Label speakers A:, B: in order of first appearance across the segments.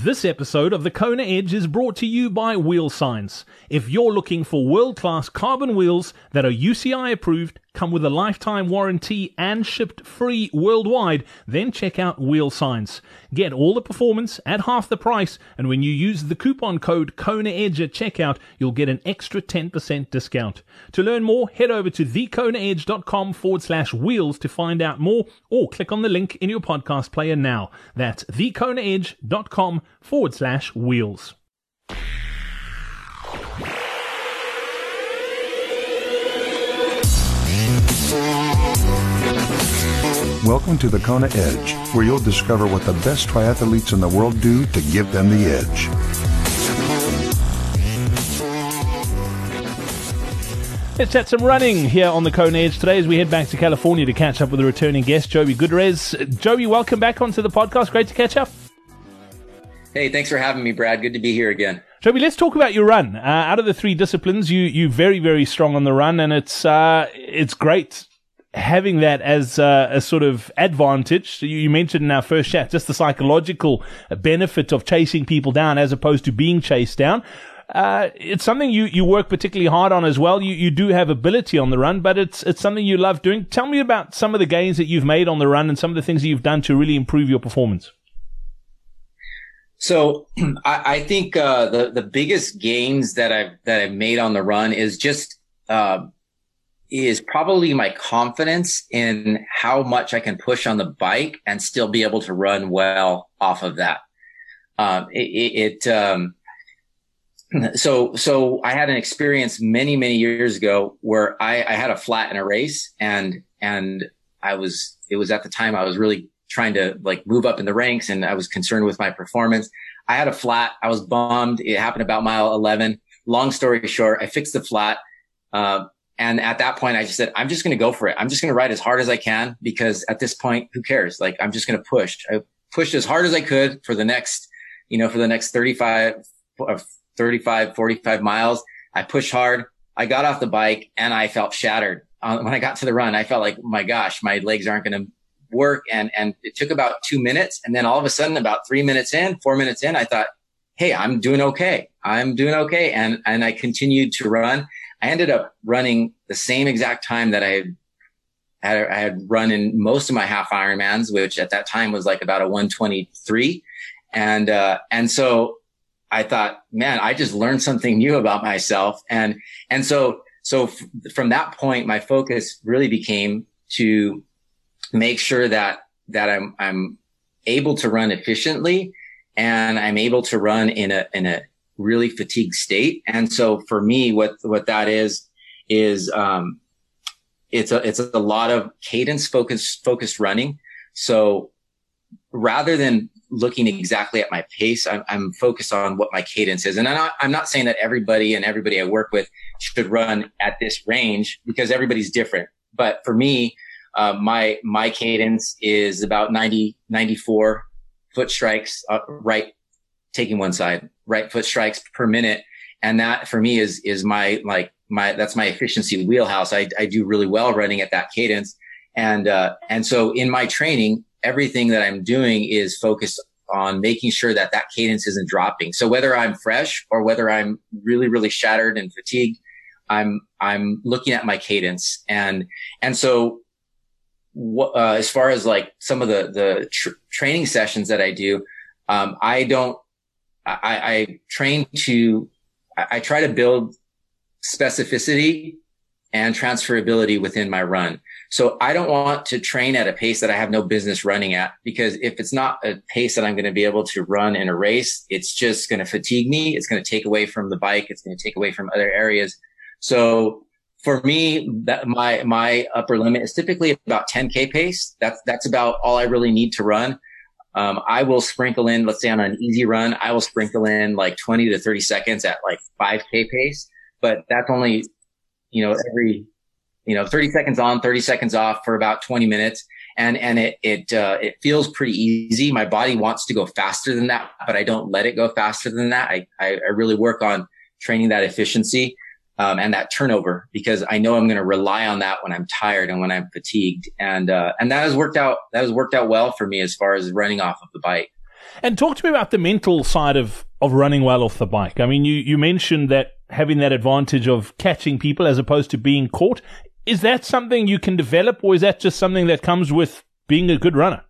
A: This episode of the Kona Edge is brought to you by Wheel Science. If you're looking for world-class carbon wheels that are UCI approved, come with a lifetime warranty and shipped free worldwide, then check out Wheel Science. Get all the performance at half the price, and when you use the coupon code KONAEDGE at checkout, you'll get an extra 10% discount. To learn more, head over to thekonaedge.com/wheels to find out more, or click on the link in your podcast player now. That's thekonaedge.com/wheels.
B: Welcome to the Kona Edge, where you'll discover what the best triathletes in the world do to give them the edge.
A: Let's chat some running here on the Kona Edge today as we head back to California to catch up with a returning guest, Joby Gutierrez. Joby, welcome back onto the podcast. Great to catch up.
C: Hey, thanks for having me, Brad. Good to be here again.
A: Joby, let's talk about your run. Out of the three disciplines, you're very, very strong on the run, and it's great having that as a sort of advantage. You mentioned in our first chat just the psychological benefit of chasing people down as opposed to being chased down. It's something you work particularly hard on as well. You do have ability on the run, but it's something you love doing. Tell me about some of the gains that you've made on the run and some of the things that you've done to really improve your performance.
C: So I think the biggest gains that I've made on the run is just is probably my confidence in how much I can push on the bike and still be able to run well off of that. So I had an experience many years ago where I had a flat in a race, and it was at the time I was really trying to like move up in the ranks, and I was concerned with my performance. I had a flat. I was bummed. It happened about mile 11. Long story short, I fixed the flat. And at that point, I just said, I'm just going to go for it. I'm just going to ride as hard as I can, because at this point, who cares? Like, I'm just going to push. I pushed as hard as I could for the next 35, 45 miles. I pushed hard. I got off the bike and I felt shattered. When I got to the run, I felt like, my gosh, my legs aren't going to work. And it took about 2 minutes. And then all of a sudden, about 4 minutes in, I thought, hey, I'm doing okay. And I continued to run. I ended up running the same exact time that I had run in most of my half Ironmans, which at that time was like about a 1:23. And so I thought, man, I just learned something new about myself. And so from that point, my focus really became to make sure that I'm able to run efficiently, and I'm able to run in a really fatigued state. And so for me, what that is it's a lot of cadence focused running. So rather than looking exactly at my pace, I'm focused on what my cadence is. And I'm not saying that everybody I work with should run at this range, because everybody's different. But for me, my cadence is about 94 foot strikes, right, taking one side, right foot strikes per minute. And that for me is that's my efficiency wheelhouse. I do really well running at that cadence. And so in my training, everything that I'm doing is focused on making sure that cadence isn't dropping. So whether I'm fresh or whether I'm really, really shattered and fatigued, I'm looking at my cadence. And so as far as like some of the training sessions that I do, I try to build specificity and transferability within my run. So I don't want to train at a pace that I have no business running at, because if it's not a pace that I'm going to be able to run in a race, it's just going to fatigue me. It's going to take away from the bike. It's going to take away from other areas. So for me, that my upper limit is typically about 10K pace. That's about all I really need to run. I will sprinkle in, let's say on an easy run, I will sprinkle in like 20 to 30 seconds at like 5K pace, but that's only, every 30 seconds on, 30 seconds off for about 20 minutes. And it feels pretty easy. My body wants to go faster than that, but I don't let it go faster than that. I really work on training that efficiency. And that turnover, because I know I'm going to rely on that when I'm tired and when I'm fatigued. And that has worked out well for me as far as running off of the bike.
A: And talk to me about the mental side of running well off the bike. I mean, you mentioned that having that advantage of catching people as opposed to being caught. Is that something you can develop, or is that just something that comes with being a good runner?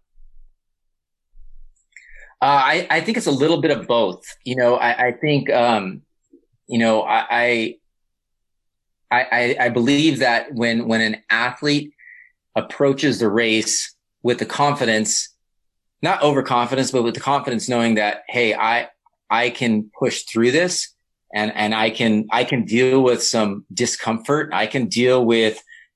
C: I think it's a little bit of both. I think, I believe that when an athlete approaches the race with the confidence, not overconfidence, but with the confidence knowing that, hey, I can push through this and I can deal with some discomfort. I can deal with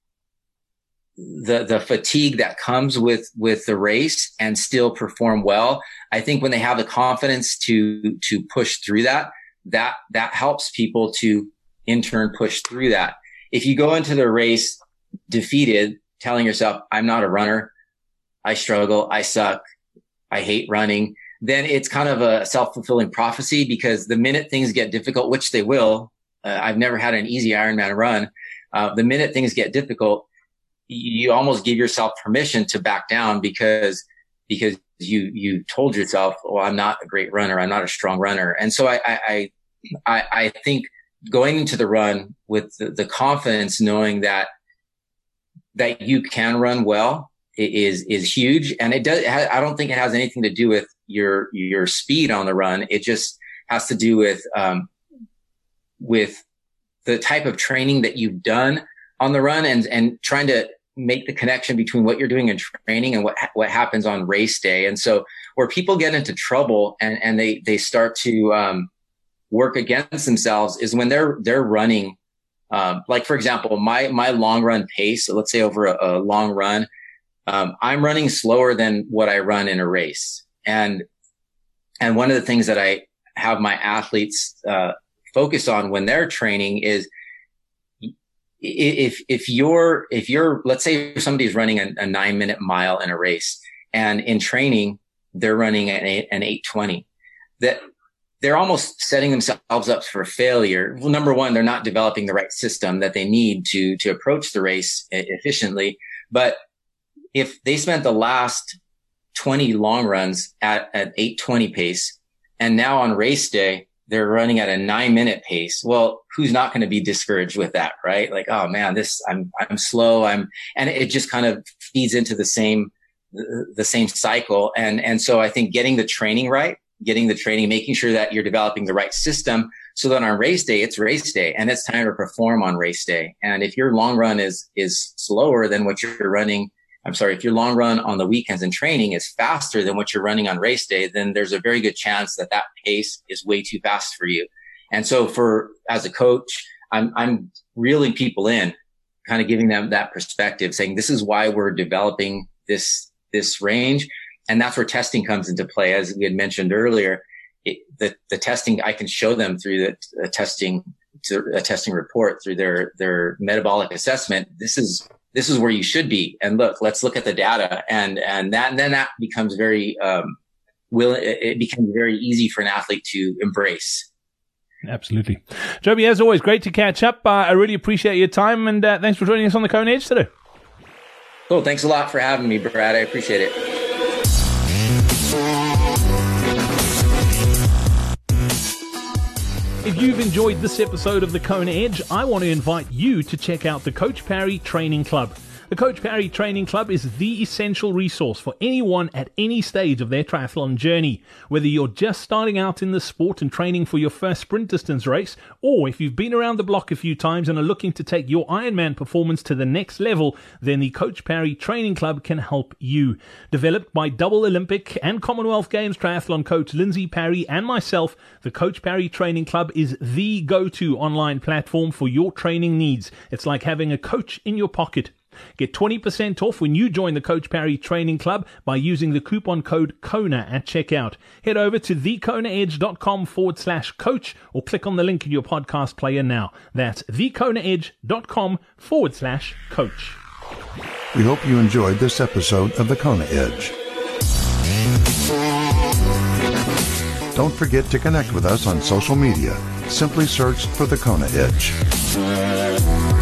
C: the fatigue that comes with the race and still perform well. I think when they have the confidence to push through that helps people to in turn push through that. If you go into the race defeated, telling yourself, I'm not a runner, I struggle, I suck, I hate running, then it's kind of a self-fulfilling prophecy, because the minute things get difficult, which they will, I've never had an easy Ironman run. The minute things get difficult, you almost give yourself permission to back down because you told yourself, oh, I'm not a great runner, I'm not a strong runner. And so I think going into the run with the confidence, knowing that you can run well is huge. And I don't think it has anything to do with your speed on the run. It just has to do with the type of training that you've done on the run and trying to make the connection between what you're doing in training and what happens on race day. And so where people get into trouble and they start to work against themselves is when they're running. Like for example, my long run pace, so let's say over a long run, I'm running slower than what I run in a race. And one of the things that I have my athletes, focus on when they're training is if you're, let's say somebody's running a 9-minute mile in a race, and in training, they're running an 8:20, that they're almost setting themselves up for failure. Well, number one, they're not developing the right system that they need to approach the race efficiently. But if they spent the last 20 long runs at 8:20 pace, and now on race day, they're running at a 9-minute pace, well, who's not going to be discouraged with that, right? Like, oh man, I'm slow. And it just kind of feeds into the same cycle. And so I think getting the training right, making sure that you're developing the right system so that on race day, it's race day and it's time to perform on race day. And if your long run is slower than what you're running, if your long run on the weekends in training is faster than what you're running on race day, then there's a very good chance that pace is way too fast for you. And so as a coach, I'm reeling people in, kind of giving them that perspective, saying this is why we're developing this range. And that's where testing comes into play. As we had mentioned earlier, the testing, I can show them through a testing report, through their metabolic assessment. This is where you should be. And let's look at the data. And then that becomes it becomes very easy for an athlete to embrace.
A: Absolutely. Joby, as always, great to catch up. I really appreciate your time, and thanks for joining us on the Kona Edge today.
C: Cool. Thanks a lot for having me, Brad. I appreciate it.
A: If you've enjoyed this episode of the Kona Edge, I want to invite you to check out the Coach Parry Training Club. The Coach Parry Training Club is the essential resource for anyone at any stage of their triathlon journey. Whether you're just starting out in the sport and training for your first sprint distance race, or if you've been around the block a few times and are looking to take your Ironman performance to the next level, then the Coach Parry Training Club can help you. Developed by double Olympic and Commonwealth Games triathlon coach Lindsay Parry and myself, the Coach Parry Training Club is the go-to online platform for your training needs. It's like having a coach in your pocket. Get 20% off when you join the Coach Parry Training Club by using the coupon code KONA at checkout. Head over to thekonaedge.com/coach or click on the link in your podcast player now. That's thekonaedge.com/coach.
B: We hope you enjoyed this episode of the Kona Edge. Don't forget to connect with us on social media. Simply search for the Kona Edge.